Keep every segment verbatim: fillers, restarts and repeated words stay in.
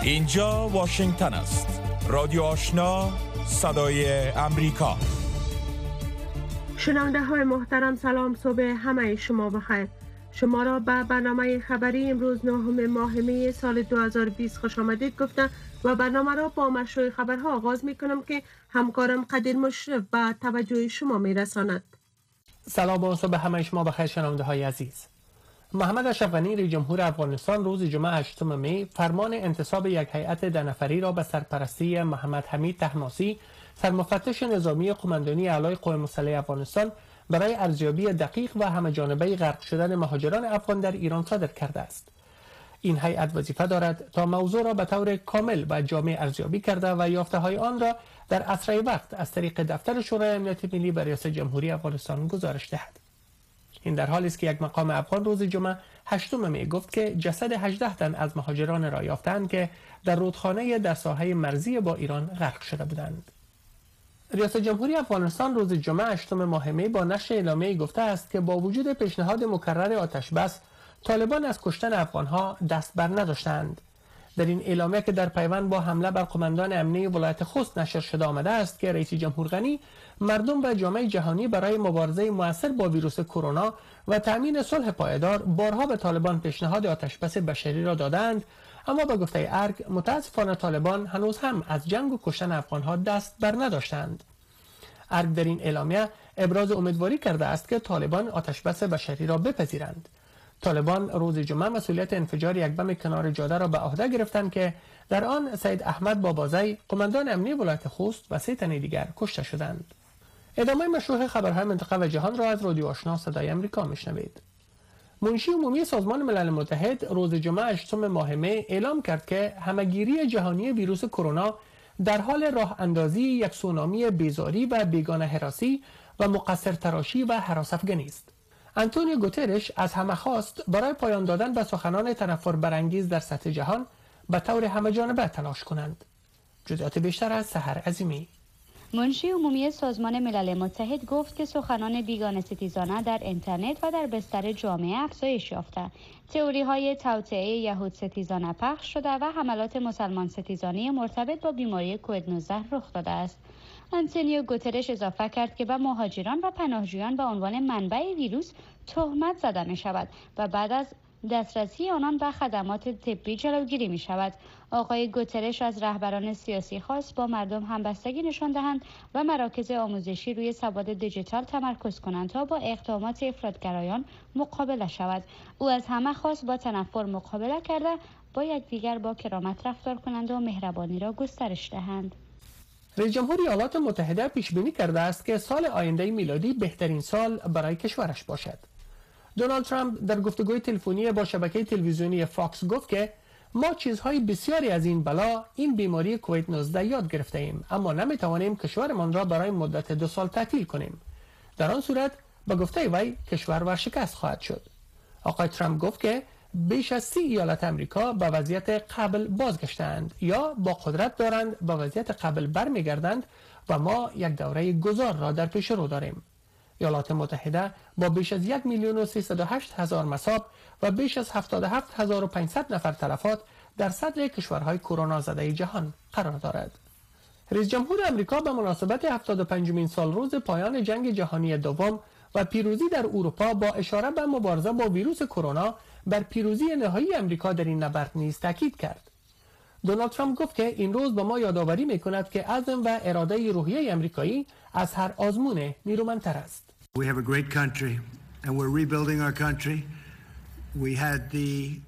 اینجا واشنگتن است. رادیو آشنا، صدای امریکا. شنونده های محترم، سلام، صبح همه شما بخیر. شما را به برنامه خبری امروز نهم ماه می سال دو هزار و بیست خوش آمدید گفتم و برنامه را با مشروع خبرها آغاز می کنم که همکارم قدیر مشرف به توجه شما می رساند. سلام و صبح همه شما بخیر شنونده های عزیز. محمد اشرف غنی رئیس جمهور افغانستان روز جمعه هشتم می فرمان انتصاب یک هیئت ده نفری را به سرپرستی محمد حمید طهماسبی سرمفتش نظامی قماندانی اعلای قوای مسلحه افغانستان برای ارزیابی دقیق و همه‌جانبه غرق شدن مهاجران افغان در ایران صادر کرده است. این هیئت وظیفه دارد تا موضوع را به طور کامل و جامع ارزیابی کرده و یافته‌های آن را در اسرع وقت از طریق دفتر شورای امنیت ملی به ریاست جمهوری افغانستان گزارش دهد. این در حالی است که یک مقام افغان روز جمعه هشتم می گفت که جسد هجده تن از مهاجران را یافتند که در رودخانه در ساحه مرزی با ایران غرق شده بودند. ریاست جمهوری افغانستان روز جمعه هشتم ماه می با نشر اعلامیه‌ای گفته است که با وجود پیشنهاد مکرر آتش بس، طالبان از کشتن افغانها دست بر نداشتند. در این اعلامیه که در پیوند با حمله بر قماندان امنیه ولایت خوست نشر شده آمده است که رئیس جمهور غنی مردم و جامعه جهانی برای مبارزه موثر با ویروس کرونا و تامین صلح پایدار بارها به طالبان پیشنهاد آتش بس بشری را دادند، اما به گفته ارگ متاسفانه طالبان هنوز هم از جنگ و کشتن افغانها دست بر نداشتند. ارگ در این اعلامیه ابراز امیدواری کرده است که طالبان آتش بس بشری را بپذیرند. طالبان روز جمعه مسئولیت انفجار یک بم کنار جاده را به عهده گرفتند که در آن سید احمد بابازی قماندان امنیه ولایت خوست و سه تن دیگر کشته شدند. ادامه مشروع خبرهای منطقه و جهان را از رادیو آشنا صدای امریکا میشنوید. منشی عمومی سازمان ملل متحد روز جمعه هشتم ماه می اعلام کرد که همهگیری جهانی ویروس کرونا در حال راه اندازی یک سونامی بیزاری و بیگانه هراسی و مقصر تراشی و هراس افکنی است. آنتونیو گوترش از همه خواست برای پایان دادن به سخنان تنفر برانگیز در سطح جهان به طور همه‌جانبه تلاش کنند. جزئیات بیشتر از سحر عظیمی. منشی عمومی سازمان ملل متحد گفت که سخنان بیگانه ستیزانه در اینترنت و در بستر جامعه افزایش یافته. تئوری های توطئه یهود ستیزانه پخش شده و حملات مسلمان ستیزانه مرتبط با بیماری کووید نوزده رخ داده است. آنتونیو گوترش اضافه کرد که به مهاجران و پناهجویان به عنوان منبع ویروس تهمت زده می شود و بعد از دسترسی آنان به خدمات طبی جلوگیری می شود. آقای گوترش از رهبران سیاسی خواست با مردم همبستگی نشان دهند و مراکز آموزشی روی سواد دیجیتال تمرکز کنند تا با اقدامات افراطگرایان مقابله شود. او از همه خواست با تنفر مقابله کرده با یکدیگر با کرامت رفتار کنند و مهربانی را گسترش دهند. رئیس جمهور ایالات متحده پیش بینی کرده است که سال آینده میلادی بهترین سال برای کشورش باشد. دونالد ترامپ در گفتگوی تلفنی با شبکه تلویزیونی فاکس گفت که ما چیزهای بسیاری از این بلا، این بیماری کووید نوزده یاد گرفته ایم، اما نمیتوانیم کشورمان را برای مدت دو سال تعطیل کنیم. در آن صورت به گفته وی کشور ورشکست خواهد شد. آقای ترامپ گفت که بیش از سی ایالت امریکا به وضعیت قبل بازگشتند یا با قدرت دارند به وضعیت قبل برمیگردند و ما یک دوره گذار را در پیش رو داریم. ایالات متحده با بیش از یک میلیون و سیصد و هشت هزار مصاب و بیش از هفتاد و هفت هزار و پانصد نفر تلفات در صدر کشورهای کرونا زده جهان قرار دارد. رئیس جمهور آمریکا به مناسبت هفتاد و پنجمین سال روز پایان جنگ جهانی دوم و پیروزی در اروپا با اشاره به مبارزه با ویروس کرونا بر پیروزی نهایی آمریکا در این نبرد نیز تاکید کرد. دونالد ترامپ گفت که این روز به ما یادآوری می‌کند که عزم و اراده روحیه آمریکایی از هر آزمون نیرومندتر است. We have a great country and we're rebuilding our country. We had the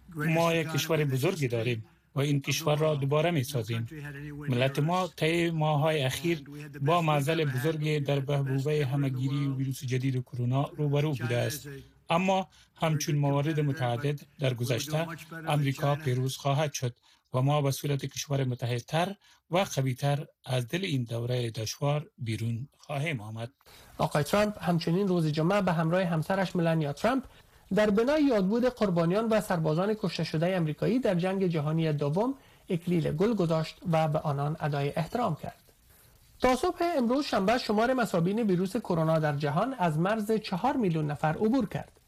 ما یک کشور بزرگی داریم و این کشور را دوباره می سازیم. ملت ما طی ماه‌های اخیر با معضل بزرگی در بحبوبه همهگیری ویروس جدید کرونا روبرو بوده است. اما همچون موارد متعدد در گذشته امریکا پیروز خواهد شد و ما به صورت کشور متحدتر و قوی‌تر از دل این دوره دشوار بیرون خواهیم آمد. آقای ترامپ همچنین روز جمعه به همراه همسرش ملانیا ترامپ در بنای یادبود قربانیان و سربازان کشته شده آمریکایی در جنگ جهانی دوم اکلیل گل گذاشت و به آنان ادای احترام کرد. تا صبح امروز شنبه شمار مصابین ویروس کرونا در جهان از مرز چهار میلیون نفر عبور کرد.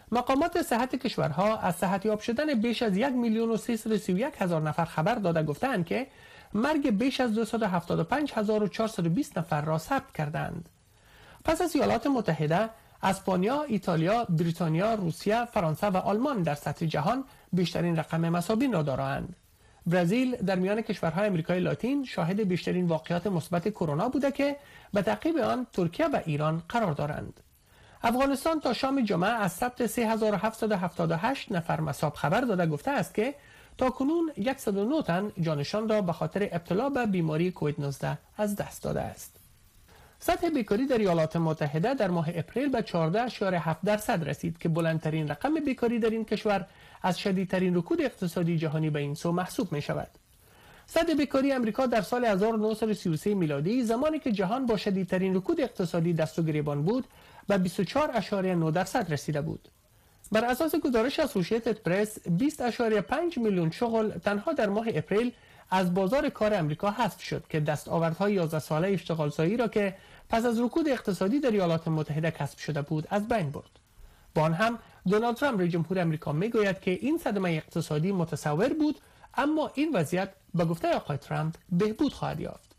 مقامات صحت کشورها از صحتیاب شدن بیش از یک میلیون و سیصد و سی و یک هزار نفر خبر داده گفتند که مرگ بیش از دویست و هفتاد و پنج هزار و چهارصد و بیست نفر را ثبت کردند. پس از ایالات متحده، اسپانیا، ایتالیا، بریتانیا، روسیه، فرانسه و آلمان در سطح جهان بیشترین رقم مصابین را دارند. برزیل در میان کشورهای آمریکای لاتین شاهد بیشترین واقعات مثبت کرونا بوده که به تعقیب آن ترکیه و ایران قرار دارند. افغانستان تا شام جمعه از ثبت سه هزار و هفتصد و هفتاد و هشت نفر مصاب خبر داده گفته است که تاکنون صد و نه تن جانشان را به خاطر ابتلا به بیماری کووید نوزده از دست داده است. سطح بیکاری در ایالات متحده در ماه اپریل به چهارده اشاره هفت درصد رسید که بلندترین رقم بیکاری در این کشور از شدیدترین رکود اقتصادی جهانی به این سو محسوب می شود. سطح بیکاری امریکا در سال هزار و نهصد و سی و سه میلادی، زمانی که جهان با شدیدترین رکود اقتصادی دست و گریبان بود، به بیست و چهار اشاره نه درصد رسیده بود. بر اساس گزارش اسوسییتد پرس، بیست اشاره پنج میلیون شغل تنها در ماه اپریل از بازار کار امریکا حذف شد که دستاوردهای یازده ساله اشتغالزایی را که پس از رکود اقتصادی در ایالات متحده کسب شده بود از بین برد. با آن هم دونالد ترامپ رئیس جمهور امریکا میگوید که این صدمه اقتصادی متصور بود، اما این وضعیت به گفته آقای ترامپ بهبود خواهد یافت.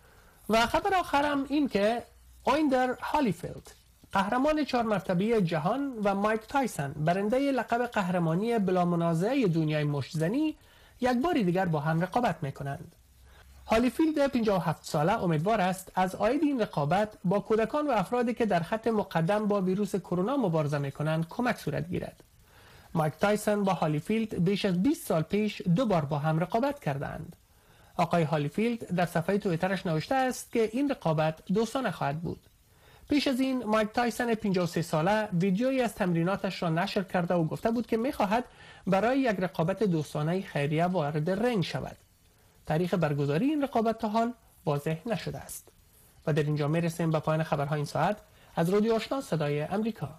و خبر آخرم این که اویندر هالیفیلد، قهرمان چهار مرتبه جهان، و مایک تایسون، برنده لقب قهرمانی بلا منازعه دنیای مشت‌زنی، یک بار دیگر با هم رقابت می‌کنند. هالیفیلد پنجاه و هفت ساله امیدوار است از عاید این رقابت با کودکان و افرادی که در خط مقدم با ویروس کرونا مبارزه می‌کنند کمک صورت گیرد. مایک تایسون با هالیفیلد بیش از بیست سال پیش دو بار با هم رقابت کردند. آقای هالیفیلد در صفحه توییترش نوشته است که این رقابت دوستانه خواهد بود. پیش از این مایک تایسون پنجاه و سه ساله ویدیویی از تمریناتش را نشر کرده و گفته بود که می‌خواهد برای یک رقابت دوستانه خیریه وارد رنگ شود. تاریخ برگزاری این رقابت تا حال واضح نشده است. و در اینجا میرسیم به پایان خبرهای این ساعت از رادیو آشنا صدای امریکا.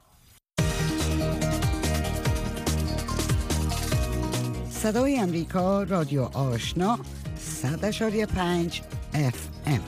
صدای امریکا، رادیو آشنا، صد اشاری پنج اف ام.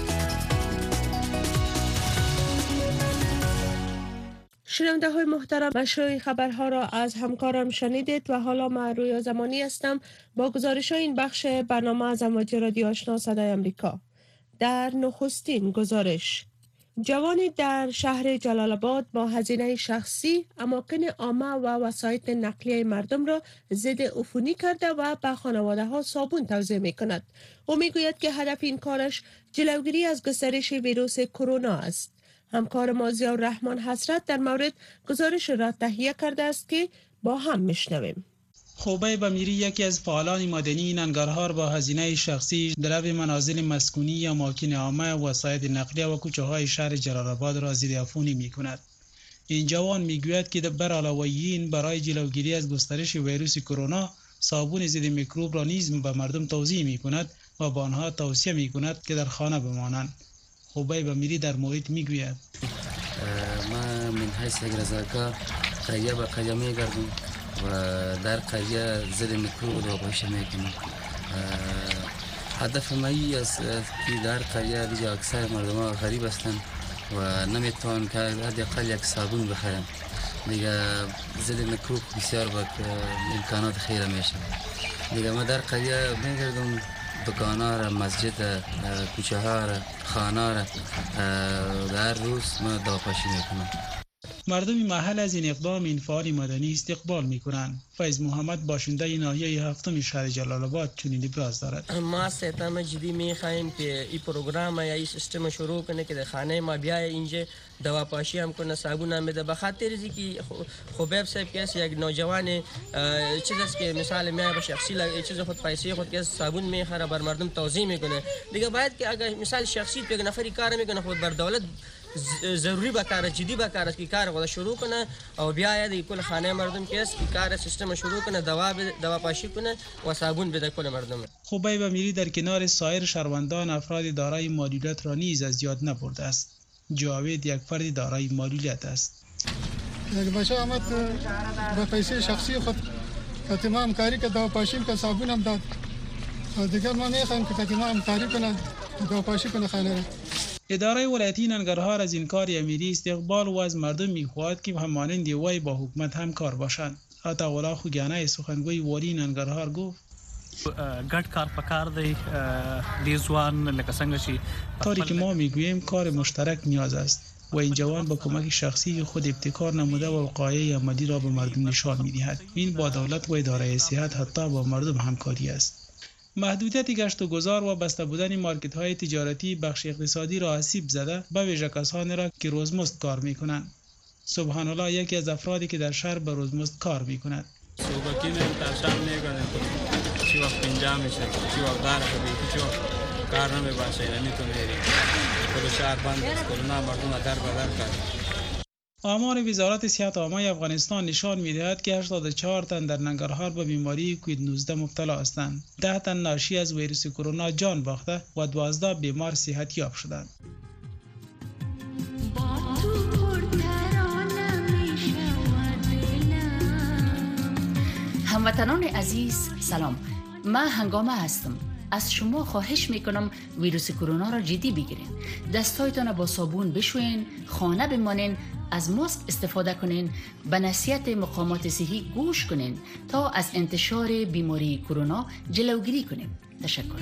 شنونده های محترم، مشروع خبرها را از همکارم شنیدید و حالا من رویا زمانی هستم با گزارش های این بخش برنامه از امواج رادیو آشنا صدای امریکا. در نخستین گزارش، جوانی در شهر جلال آباد با هزینه شخصی اماکن عامه و وسایط نقلیه مردم را ضد عفونی کرده و به خانواده ها صابون توزیع می کند. او می گوید که هدف این کارش جلوگیری از گسترش ویروس کرونا است. همکار ما ضیاءالرحمن حسرت در مورد گزارش را تهیه کرده است که با هم میشنویم. خوبه بمیری یکی از فعالان مدنی ننگرهار با هزینه شخصی در لب منازل مسکونی یا اماکن عامه و وسایط نقلیه و کوچه های شهر جلال آباد را ضد عفونی می کند. این جوان می گوید که بر علاوه این برای جلوگیری از گسترش ویروس کرونا صابون ضد میکروب را نیز به مردم توزیع می کند و به آنها توصیه می کند که در خانه بمانند. خوبه بمیری در محیط می گوید ما من حیث یک رضاکار قریه به قریه می گردم و در قریه ضد میکروب را باشی می کنم. هدف مایی است که در قریه دیگه اکثر مردم ها غریب هستند و نمیتوان که حداقل یک صابون بخرم. دیگه ضد میکروب بسیار با امکانات خیره میشه. دیگه ما در قریه می گردم، دکان‌ها را، مسجد، کوچه ها را، خانه را در روز ما داپاشی میکنم. مردم محل از این اقدام این فعال مدنی استقبال میکنند. فیض محمد باشنده ناحیه هفتم شهر جلال آباد چنین ابراز دارد. ما ستم جدی میخواهیم که این پروگرام یا این سیستم شروع کنه که در خانه ما بیای اینجا دوا پاشی هم کنه، صابون هم بده. به خاطر اینکه خوبیب صاحب که یک نوجوان چیز است که مثال میای به شخصی چیز خود پیسه خود که صابون میخره بر مردم توزیع میکنه. دیگه باید که اگر مثال شخصی یک نفری کار میکنه خود بر دولت ضروری بکاره، جدی بکاره که کار خود شروع کنه و بیاید کل خانه مردم که است که کار سیستم شروع کنه، دوا دوا پاشی کنه و صابون بده کل مردم. خوبه بمیری در کنار سایر شهروندان افراد دارای معلولیت را نیز از یاد نبرده است. جاوید یک فرد دارای معلولیت است. یک بچه آمد به پیسه شخصی خود کتیما همکاری که دوا پاشی که صابون هم داد. دیگر ما میخوایم که کتیما همکاری کنه دوا پاشی کنه خانه را. اداره ولایتی ننگرهار از این کار امیری استقبال و از مردم می‌خواهد که همانند وی با حکومت همکار باشند. عطاالله خوگیانه سخنگوی والی ننگرهار گفت ګډ کار پکار دی د ځوان لکه څنګه چې طوری که ما میگوییم کار مشترک نیاز است و این جوان با کمک شخصی خود ابتکار نموده و وقایع عملی را به مردم نشان می‌دهد. این با دولت و اداره صحت حتی با مردم همکاری است. محدودیت گشت و گذار و بسته بودن مارکت‌های تجارتی بخش اقتصادی را آسیب زده به ویژه کسانی را که روزمزد کار می‌کنند. سبحان الله یکی از افرادی که در شهر به روزمزد کار می‌کند. صبحین انتشار نمی‌کنند چی وقت پنجاه میشه چی وقت داره که چی وقت کار نمی‌باشه نمی‌تونه بری خود شهر بند است کرونا مردم در بدر کرد. آمار وزارت صحت عامه افغانستان نشان می‌دهد که هشتاد و چهار تن در ننگرهار به بیماری کووید نوزده مبتلا هستند. ده تن ناشی از ویروس کرونا جان باخته و دوازده بیمار صحتیاب شدند. هموطنان عزیز سلام، من هنگامه هستم. از شما خواهش میکنم ویروس کرونا را جدی بگیرین. دستایتان با صابون بشوین، خانه بمانین، از ماسک استفاده کنین، به نصیحت مقامات صحی گوش کنین تا از انتشار بیماری کرونا جلوگیری کنیم. تشکر.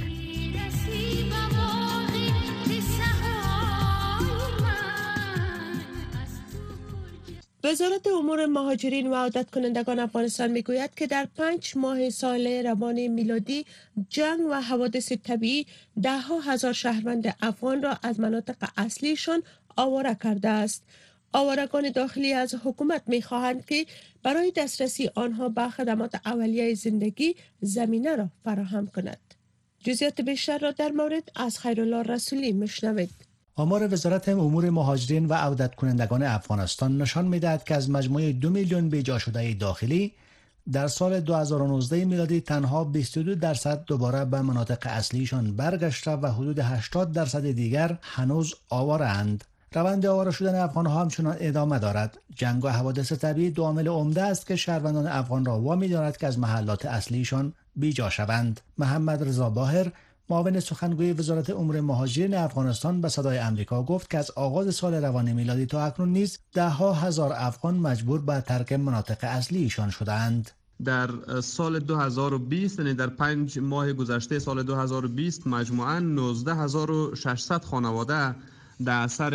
وزارت امور مهاجرین و عودت کنندگان افغانستان میگوید که در پنج ماه سال روان میلادی جنگ و حوادث طبیعی ده ها هزار شهروند افغان را از مناطق اصلیشان آواره کرده است. آوارگان داخلی از حکومت میخواهند که برای دسترسی آنها به خدمات اولیه زندگی زمینه را فراهم کند. جزئیات بیشتر را در مورد از خیرالله رسولی میشنوید. آمار وزارت امور مهاجرین و عودت کنندگان افغانستان نشان می‌دهد که از مجموع دو میلیون بیجا شده داخلی در سال دو هزار و نوزده میلادی تنها بیست و دو درصد دوباره به مناطق اصلیشان برگشته و حدود هشتاد درصد دیگر هنوز آواره‌اند. روند آواره شدن افغان‌ها همچنان ادامه دارد. جنگ و حوادث طبیعی دو عامل عمده است که شهروندان افغان را وامی دارد که از محلات اصلیشان بیجا شوند. محمد رضا باهر معاون سخنگوی وزارت امور مهاجرین افغانستان به صدای آمریکا گفت که از آغاز سال روان میلادی تا اکنون نیز ده ها هزار افغان مجبور به ترک مناطق اصلیشان شدند. در سال دو هزار و بیست یعنی در پنج ماه گذشته سال دو هزار و بیست مجموعاً نوزده هزار و ششصد خانواده در اثر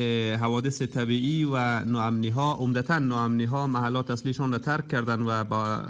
حوادث طبیعی و ناامنی ها عمدتاً ناامنی ها محلات اصلیشان را ترک کردند و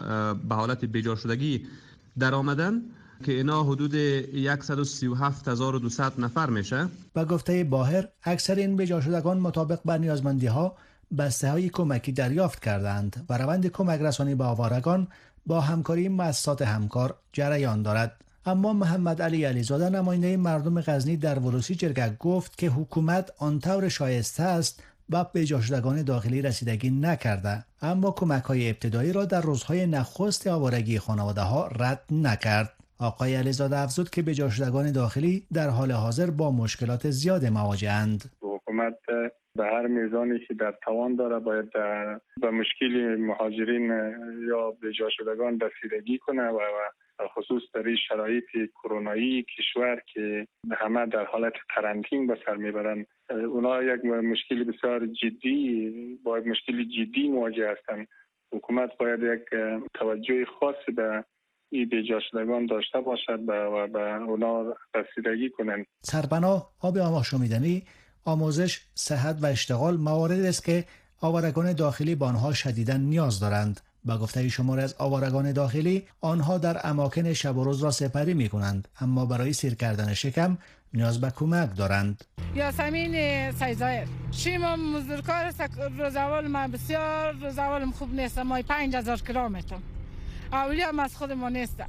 به حالت بیجا شدگی در آمدن که اینا حدود صد و سی و هفت هزار و دویست نفر میشه. با گفته باهر اکثر این بیجا شدگان مطابق با نیازمندی ها بسته های کمکی دریافت کردند و روند کمک رسانی به آوارگان با همکاری مؤسسات همکار جریان دارد. اما محمد علی علیزاده نماینده مردم غزنی در ولوسی جرگک گفت که حکومت آنطور شایسته است با بیجا شدگان داخلی رسیدگی نکرده، اما کمک های ابتدایی را در روزهای نخست آوارگی خانواده ها رد نکرد. آقای علیزاده افزود که بیجا شدگان داخلی در حال حاضر با مشکلات زیاد مواجه‌اند. حکومت به هر میزانی که در توان داره باید به مشکل مهاجرین یا بیجا شدگان رسیدگی کنه و خصوص در این شرایط کرونایی کشور که همه در حالت قرنطینه به سر میبرن، اونا یک مشکل بسیار جدی با مشکل جدی مواجه هستند. حکومت باید یک توجه خاصی به این بیجا شدگان داشته باشد و به اونا رسیدگی کنند. سرپناه، آب آماشامیدنی، آموزش، صحت و اشتغال مواردی است که آوارگان داخلی به آنها شدیداً نیاز دارند. با گفته شمار از آوارگان داخلی، آنها در اماکن شب و روز را سپری می کنند، اما برای سیر کردن شکم نیاز به کمک دارند. یاسمین سیزایر شیما مزدورکار است. روزاول من بسیار روزاولم خوب نیست. ما پنج هزار کیلومتر اولی هم از خود ما نیست.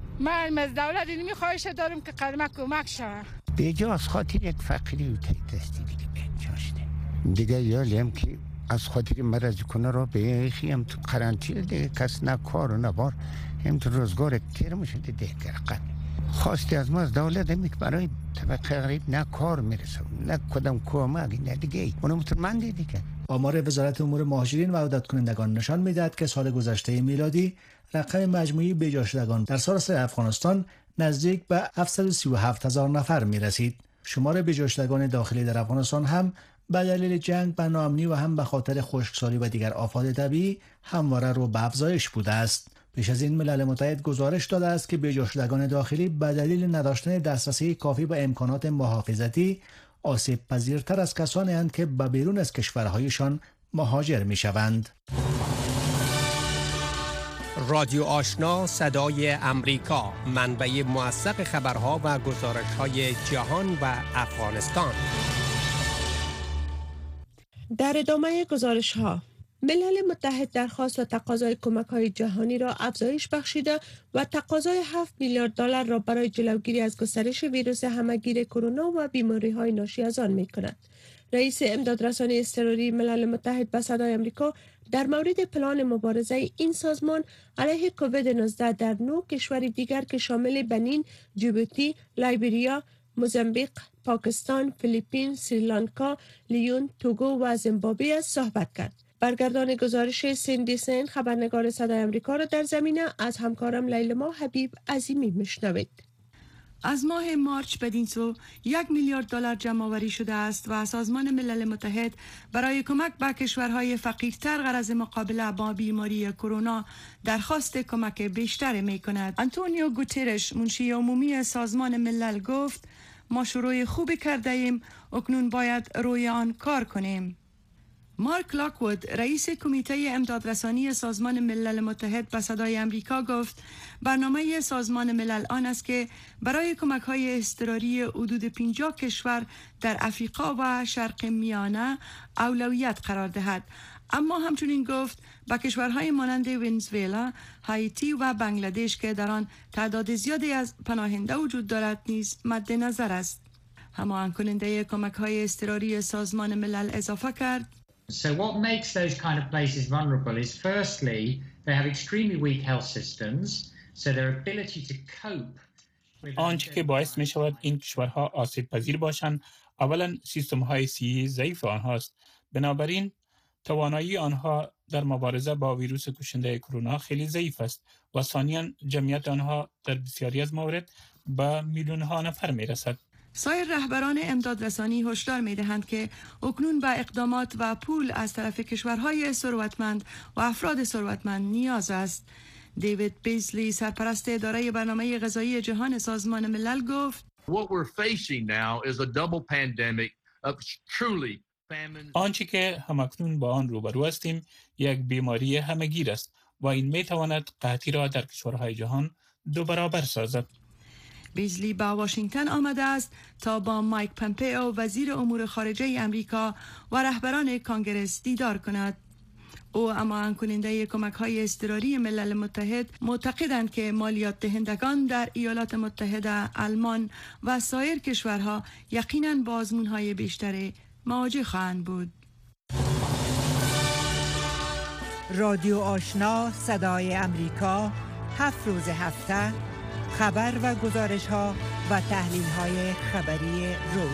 من از دولت اینی می خواهش دارم که قدمه کمک شود. بیجا از خاطر یک فقیری و تایدستی بیجاشته دیگه یالیم که از خاطر مرض کنه را به خیم تو قرنطینه دیگه کس نه کار و نه بار هم تو روزگار تیر میشه دیگه قد خواستی از ما از دولت همی که برای طبقه غریب نه کار میرسه نه کدام کمک نه دیگه اونو مطمئن دیگه. آمار وزارت امور مهاجرین و عودت کنندگان نشان میدهد که سال گذشته میلادی رقم مجموعی بیجا شدگان در سراسر افغانستان نزدیک به هفتصد و سی و هفت هزار نفر میرسید. شمار بجاشتگان داخلی در افغانستان هم به دلیل جنگ و ناامنی و هم به خاطر خشکسالی و دیگر آفات طبیعی همواره رو به افزایش بوده است. پیش از این ملل متحد گزارش داده است که بجاشتگان داخلی به دلیل نداشتن دسترسی کافی به امکانات محافظتی آسیب پذیرتر از کسانی اند که به بیرون از کشورهایشان مهاجر می شوند. رادیو آشنا صدای امریکا، منبع موثق خبرها و گزارش‌های جهان و افغانستان. در ادامه گزارش‌ها، ملل متحد درخواست و تقاضای کمک‌های جهانی را افزایش بخشیده و تقاضای هفت میلیارد دلار را برای جلوگیری از گسترش ویروس همه‌گیر کرونا و بیماری‌های ناشی از آن می‌کند. رئیس امدادرسانی اضطراری ملل متحد به صدای آمریکا در مورد پلان مبارزه این سازمان علیه کووید نوزده در نه کشور دیگر که شامل بنین، جیبوتی، لایبریا، موزامبیک، پاکستان، فیلیپین، سریلانکا، لیون، توگو و زیمبابوه است صحبت کرد. برگردان گزارش سیندی سین خبرنگار صدای آمریکا را در زمینه از همکارم لیلما حبیب عظیمی میشنوید. از ماه مارچ بدین سو یک میلیارد دلار جمع آوری شده است و سازمان ملل متحد برای کمک به کشورهای فقیرتر غرض مقابله با بیماری کرونا درخواست کمک بیشتر می کند. آنتونیو گوترش منشی عمومی سازمان ملل گفت ما شروع خوبی کرده ایم، اکنون باید روی آن کار کنیم. مارک لاکوود رئیس کمیته امدادرسانی سازمان ملل متحد به صدای امریکا گفت برنامه سازمان ملل آن است که برای کمک‌های اضطراری حدود پنجاه کشور در افریقا و شرق میانه اولویت قرار دهد، اما همچنین گفت با کشورهای مانند ونزوئلا، هایتی و بنگلادش که در آن تعداد زیادی از پناهنده وجود دارد نیز مد نظر است. هماهنگ کننده کمک‌های اضطراری سازمان ملل اضافه کرد So what makes those kind of places vulnerable is firstly they have extremely weak health systems, so their ability to cope. آنچه که باعث می شود این کشورها آسیب پذیر باشند اولا سیستم های صحی ضعیف آنهاست، بنابراین توانایی آنها در مبارزه با ویروس کشنده کرونا خیلی ضعیف است و ثانیاً جمعیت آنها در بسیاری از موارد به میلیون ها نفر می رسد. سایر رهبران امدادرسانی هشدار می‌دهند که اکنون به اقدامات و پول از طرف کشورهای ثروتمند و افراد ثروتمند نیاز است. دیوید بیزلی سرپرست اداره برنامه غذایی جهان سازمان ملل گفت آنچه که همکنون با آن روبرو هستیم یک بیماری همه‌گیر است و این می‌تواند قحطی را در کشورهای جهان دو برابر سازد. بیزلی با واشنگتن آمده است تا با مایک پمپئو وزیر امور خارجه امریکا و رهبران کانگرس دیدار کند. او اما کننده کمک‌های اضطراری ملل متحد معتقدند که مالیات دهندگان در ایالات متحده، آلمان و سایر کشورها یقیناً با آزمون‌های بیشتری مواجه خواهند بود. رادیو آشنا صدای امریکا، هفت روز هفته خبر و گزارش ها و تحلیل های خبری روز.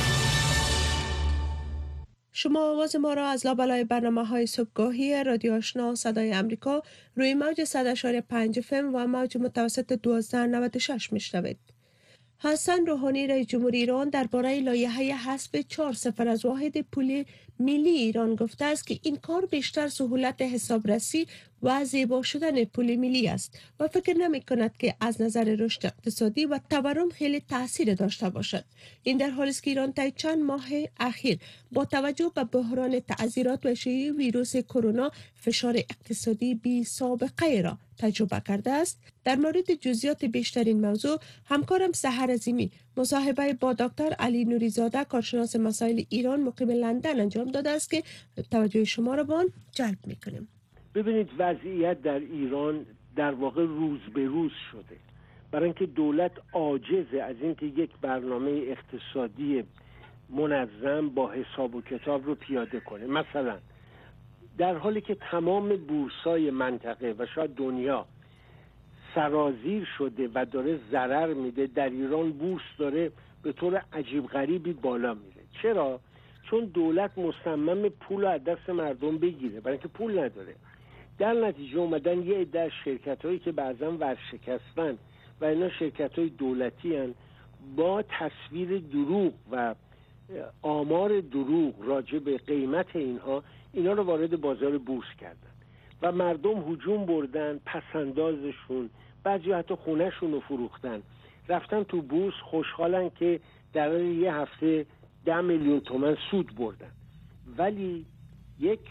شما آواز ما را از لابلای برنامه های صبحگاهی رادیو آشنا صدای امریکا روی موج صد و پنج اف ام و موج متوسط دوازده نود و شش میشنوید. حسن روحانی رئیس جمهور ایران درباره لایحه حذف چهار صفر از واحد پول ملی ایران گفته است که این کار بیشتر سهولت حسابرسی و زیبا شدن پول ملی است و فکر نمی کند که از نظر رشد اقتصادی و تورم خیلی تاثیر داشته باشد. این در حالی است که ایران طی چند ماه اخیر با توجه به بحران تعذیرات و شیوع ویروس کرونا فشار اقتصادی بی سابقه را تجربه کرده است. در مورد جزئیات بیشتر این موضوع همکارم سحر عظیمی مصاحبه با دکتر علی نوریزاده کارشناس مسائل ایران مقیم لندن انجام داده است که توجه شما را به آن جلب می‌کنیم. ببینید وضعیت در ایران در واقع روز به روز شده، برای اینکه دولت عاجزه از اینکه یک برنامه اقتصادی منظم با حساب و کتاب رو پیاده کنه. مثلا در حالی که تمام بورس‌های منطقه و شاید دنیا سرازیر شده و داره ضرر میده، در ایران بورس داره به طور عجیب غریبی بالا میره. چرا؟ چون دولت مصمم پول از دست مردم بگیره، برای اینکه پول نداره. در نتیجه اومدن یه عده از شرکت‌هایی که بعضا ورشکستن و اینا شرکت‌های دولتی هن، با تصویر دروغ و آمار دروغ راجع به قیمت اینها اینا رو وارد بازار بورس کردن و مردم هجوم بردن، پسندازشون، بعضی حتی خونهشون رو فروختن، رفتن تو بورس، خوشحالن که در یه هفته ده میلیون تومان سود بردن. ولی یک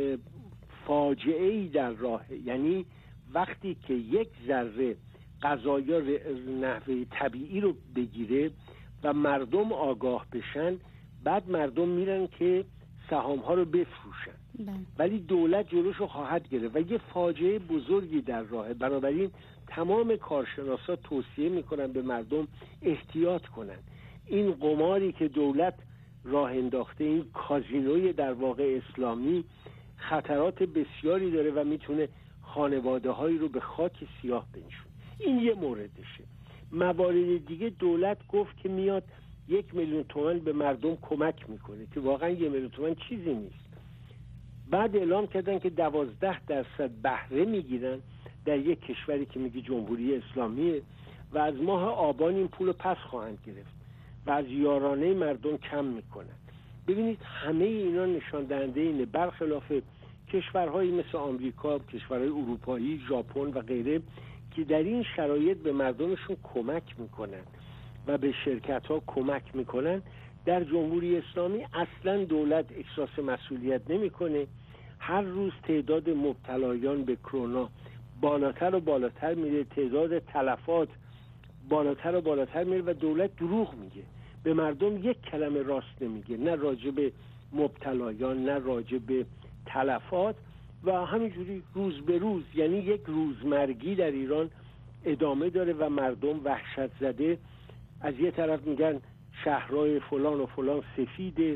فاجعه ای در راهه، یعنی وقتی که یک ذره قضایا نحوه طبیعی رو بگیره و مردم آگاه بشن، بعد مردم میرن که سهام ها رو بفروشن. ولی دولت جلوش رو خواهد گرفت و یه فاجعه بزرگی در راهه. بنابراین تمام کارشناسا توصیه میکنن به مردم احتیاط کنن. این قماری که دولت راه انداخته، این کازینوی در واقع اسلامی، خطرات بسیاری داره و میتونه خانواده هایی رو به خاک سیاه بنشونه. این یه موردشه. موارد دیگه دولت گفت که میاد یک میلیون تومان به مردم کمک میکنه که واقعا یک میلیون تومان چیزی نیست. بعد اعلام کردن که دوازده درصد بهره میگیرن در یک کشوری که میگه جمهوری اسلامیه و از ماه آبان این پول پس خواهند گرفت و از یارانه مردم کم میکنن. ببینید همه اینا نشان دهنده اینه، برخلاف کشورهایی مثل آمریکا، کشورهای اروپایی، ژاپن و غیره که در این شرایط به مردمشون کمک میکنن و به شرکت ها کمک میکنن، در جمهوری اسلامی اصلا دولت احساس مسئولیت نمیکنه. هر روز تعداد مبتلایان به کرونا بالاتر و بالاتر میره، تعداد تلفات بالاتر و بالاتر میره و دولت دروغ میگه، به مردم یک کلمه راست نمیگه، نه راجع به مبتلایان نه راجع به تلفات و همینجوری روز به روز، یعنی یک روزمرگی در ایران ادامه داره و مردم وحشت زده. از یه طرف میگن شهرهای فلان و فلان سفید،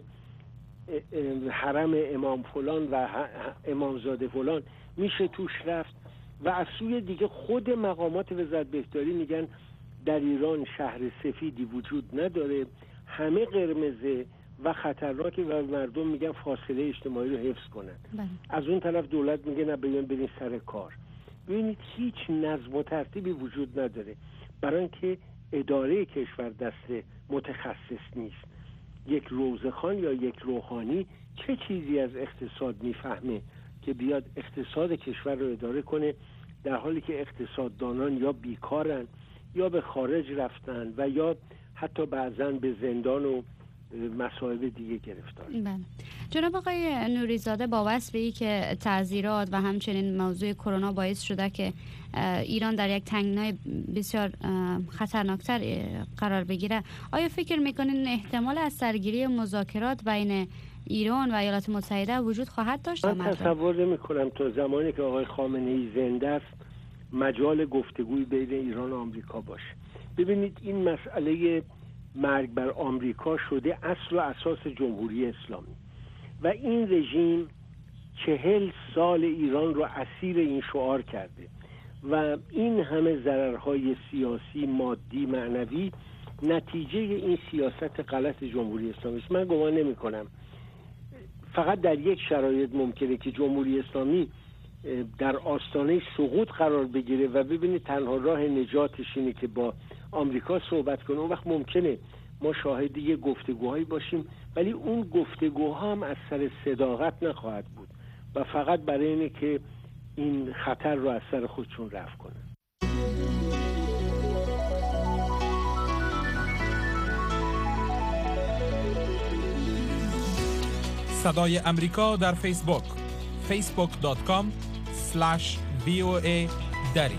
حرم امام فلان و امامزاده فلان میشه توش رفت و از سوی دیگه خود مقامات وزارت بهداری میگن در ایران شهر سفیدی وجود نداره، همه قرمزه و خطرناکه و مردم میگن فاصله اجتماعی رو حفظ کنن. بله. از اون طرف دولت میگه نه بیان برین سر کار. ببینید هیچ نظم و ترتیبی وجود نداره، برای اینکه اداره کشور دست متخصص نیست. یک روزخان یا یک روحانی چه چیزی از اقتصاد میفهمه که بیاد اقتصاد کشور رو اداره کنه، در حالی که اقتصاددانان یا بیکارن یا به خارج رفتن و یا حتی بعضاً به زندان و مصائب دیگه گرفتار. بله. جناب آقای نوریزاده، با وصف به که تعذیرات و همچنین موضوع کرونا باعث شده که ایران در یک تنگنای بسیار خطرناکتر قرار بگیره، آیا فکر میکنین احتمال از سرگیری مذاکرات بین ایران و ایالات متحده وجود خواهد داشت؟ من تصور نمی کنم تا زمانی که آقای خامنه ای زنده است مجال گفتگوی بین ایران و آمریکا باشه. ببینید این مسئله مرگ بر آمریکا شده اصل و اساس جمهوری اسلامی و این رژیم چهل سال ایران رو اسیر این شعار کرده و این همه ضررهای سیاسی، مادی، معنوی نتیجه این سیاست غلط جمهوری اسلامی است. من گمان نمی کنم، فقط در یک شرایط ممکنه که جمهوری اسلامی در آستانه سقوط قرار بگیره و ببینید تنها راه نجاتش اینه که با آمریکا صحبت کنه. اون وقت ممکنه ما شاهد یه گفتگوهایی باشیم، ولی اون گفتگوها هم از سر صداقت نخواهد بود و فقط برای اینه که این خطر رو از سر خودشون رفع کنن. صدای امریکا در فیسبوک فیسبوک دات کام اسلش وی او ای دری.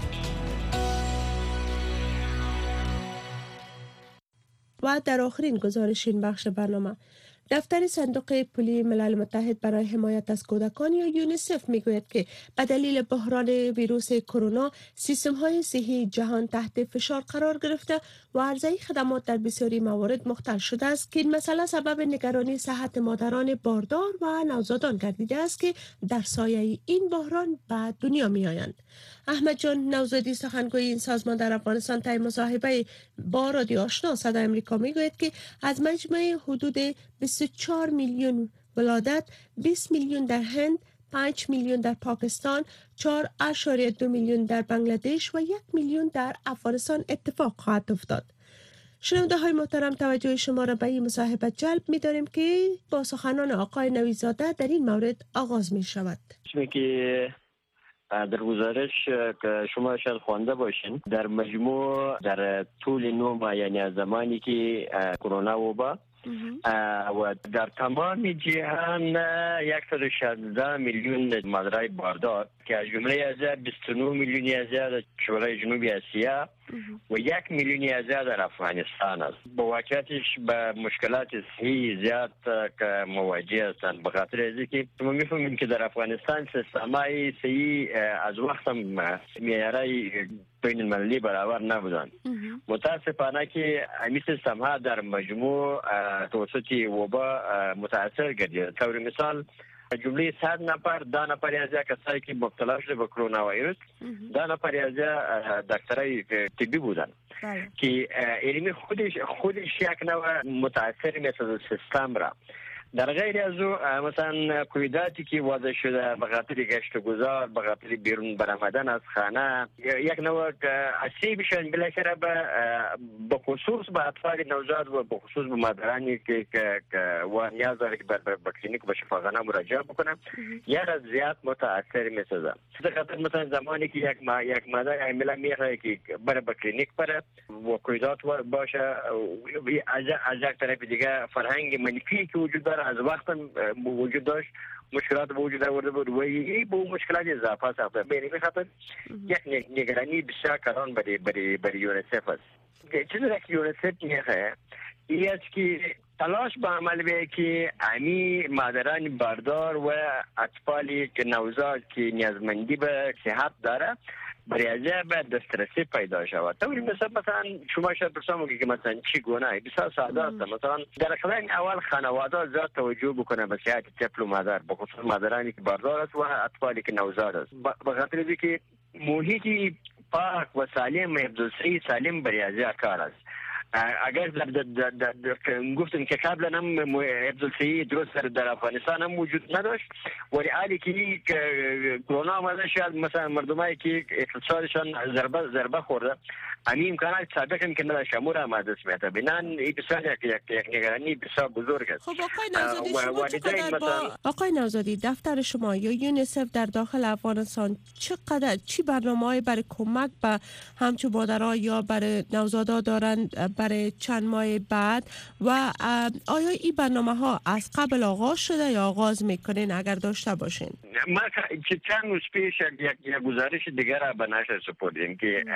و در آخرین گزارش این بخش برنامه، دفتر صندوق پولی ملل متحد برای حمایت از کودکان یا یونیسف میگوید که به دلیل بحران ویروس کرونا سیستم‌های صحی جهان تحت فشار قرار گرفته و عرضه خدمات در بسیاری موارد مختل شده است که این مسئله سبب نگرانی صحت مادران باردار و نوزادان گردیده است که در سایه این بحران به دنیا می‌آیند. احمد جان نوزادی، سخنگوی این سازمان در افغانستان، طی مصاحبه با رادیو آشنا صدای آمریکا میگوید که از مجموع حدود بیست و چهار میلیون ولادت، بیست میلیون در هند، پنج میلیون در پاکستان، چهار ممیز دو میلیون در بنگلادش و یک میلیون در افغانستان اتفاق خواهد افتاد. شنونده های محترم، توجه شما را به این مصاحبه جلب می داریم که با سخنان آقای نویزاده در این مورد آغاز می شود. چون که در گزارش که شما شاید خوانده باشین، در مجموع در طول نه ماه، یعنی از زمانی که کرونا وبا و در تمام جهان صد و شانزده میلیون مزرعه باردار که از جمله از بیست و نه میلیونی از کشورهای جنوبی آسیا و یک میلیونی از در افغانستان است. با واقعیتش به مشکلات صحی زیاد که مواجه هستند، به خاطر اینکه ما میفهمیم که در افغانستان سیستم‌های صحی از وقت معیارهای بین المللی برابر نبودند. متاسفانه که این سیستم‌ها در مجموع توسط وبا متاثر گردید. طور مثال جمله صد نفر ده نفر از کسایی که مبتلا شده به کرونا ویروس، ده نفر از دکترای طبی بودن که علمی خودش خودش یک نوع متاثر مثل سیستم را. در غیر از او مثلا کویداتی که وضع شده به خاطر گشت و گذار، به خاطر بیرون برآمدن از خانه، یک نوع آسیب شدن بالاخره به خصوص به اطفال نوزاد و به خصوص به مادرانی که و نیاز داره که به کلینیک و شفاخانه مراجعه بکنن، یک از زیاد متاثر میسازه. به خاطر مثلا زمانی که یک ما یک مادر عامله میخواد که بره به کلینیک بره و کویدات باشه، از از یک طرف دیگه فرهنگ منفی که وجود داره از وقت وجود داشت، مشکلات به وجود آورده بود و این به مشکلات اضافه ساخته. به این خاطر یک نگرانی بسیار کلان برای برای برای یونیسف است. چیزی که یونیسف میخواد این است که تلاش به عمل بیاید که امی مادران باردار و اطفالی که نوزاد که نیازمندی به صحت داره برای از باید دسترسی پیدا شود. طوری مثلا مثلا شما شاید پرسان که مثلا چی گونه بسیار ساده است. مثلا در خلال اول خانواده زیاد توجه بکنه به صحت طفل و مادر، به خصوص مادرانی که باردار است و اطفالی که نوزاد است، به خاطر اینکه محیطی پاک و سالم، حفظ‌الصحی سالم برای از کار است. اگر گفتم که قبلا هم حفظ‌الصحی درست در افغانستان هم وجود نداشت، ولی حالی که کرونا آمده شاید مثلا مردمایی که اقتصادشان ضربه ضربه خورده، همین امکانات سابق هم که نداشت امور هم از دست میاد. بنان این بسیار یک یک نگرانی بسیار بزرگ است. خب آقای نوزادی، شما چقدر با آقای نوزادی دفتر شما یا یونیسف در داخل افغانستان چقدر چی برنامه‌ای برای کمک به همچون مادرها یا برای نوزادا دارن برای چند ماه بعد و آیا این برنامه ها از قبل آغاز شده یا آغاز میکنین اگر داشته باشین؟ ما چند روز پیش یک یک گزارش دیگر را به نشر سپردیم که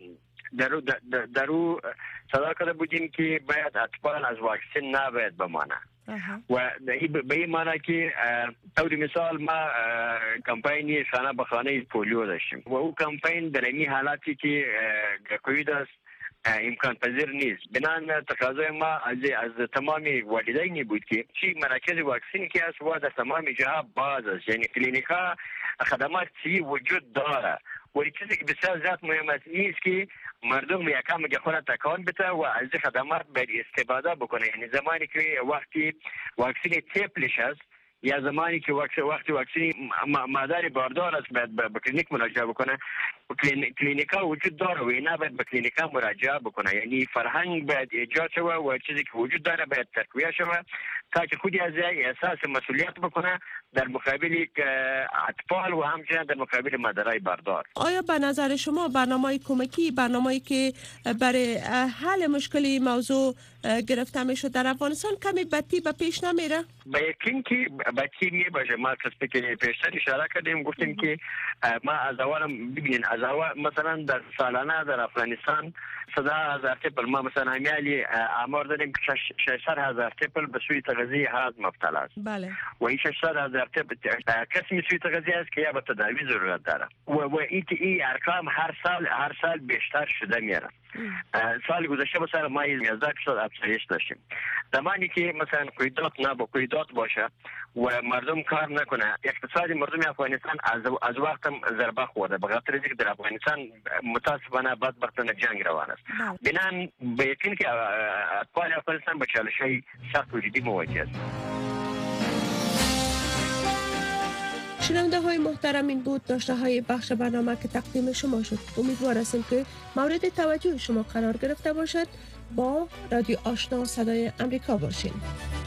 در در او صدا کرده بودیم که باید اطفال از واکسن نباید بمانه و به این معنی که طور مثال ما کمپینی خانه به خانه پولیو داشتیم و او کمپین در این حالاتی که کووید است امکان پذیر نیست. بنان تقاضای ما از از تمام والدینی بود که چی مراکز واکسینی که است و در تمام جهات باز است، یعنی کلینیکا خدمات چی وجود داره. ولی چیزی که بسیار زیاد مهم است این است که مردم یکم که خود تکان بده و از خدمات باید استفاده بکنه. یعنی زمانی که وقتی واکسین تپلش است یا زمانی که وقتی وقتی واکسین مادر باردار است باید به کلینیک مراجعه بکنه. کلینیکا وجود داره و اینا باید به کلینیکا مراجعه بکنه. یعنی فرهنگ باید ایجاد شود و چیزی که وجود داره باید تقویه شود تا که خودی از احساس مسئولیت بکنه در مقابل اطفال و همچنین در مقابل مادرای باردار. آیا به نظر شما برنامه‌های کمکی، برنامه‌ای که برای حل مشکلی موضوع گرفته میشه در افغانستان کمی بطی به پیش نمیره؟ به یقین که بطی می باشه. ما قسمی که پیشتر اشاره کردیم گفتیم که ما از اول ببینین از اول مثلا در سالانه در افغانستان صد هزار تپل ما مثلا همیالی آمار داریم که ششصد هزار تپل به سوی تغذیه هضم مبتلا است. بله. و این ششصد هزار تپل کسی سوی تغذیه است که یا به تداوی ضرورت داره و و این این ارقام هر سال هر سال بیشتر شده میره. سال گذشته مثلا ما یازده درصد افزایش داشتیم. زمانی که مثلا قیدات نه با قیدات باشه و مردم کار نکنه، اقتصاد مردم افغانستان از از وقت ضربه خورده به خاطر اینکه در افغانستان متاسفانه بدبختانه جنگ روان است. بنان به یقین که اطفال افغانستان با چالش‌های سخت و جدی مواجه است. شنونده های محترم، این بود داشته های بخش برنامه که تقدیم شما شد. امیدوار هستیم که مورد توجه شما قرار گرفته باشد. با رادیو آشنا صدای امریکا باشین.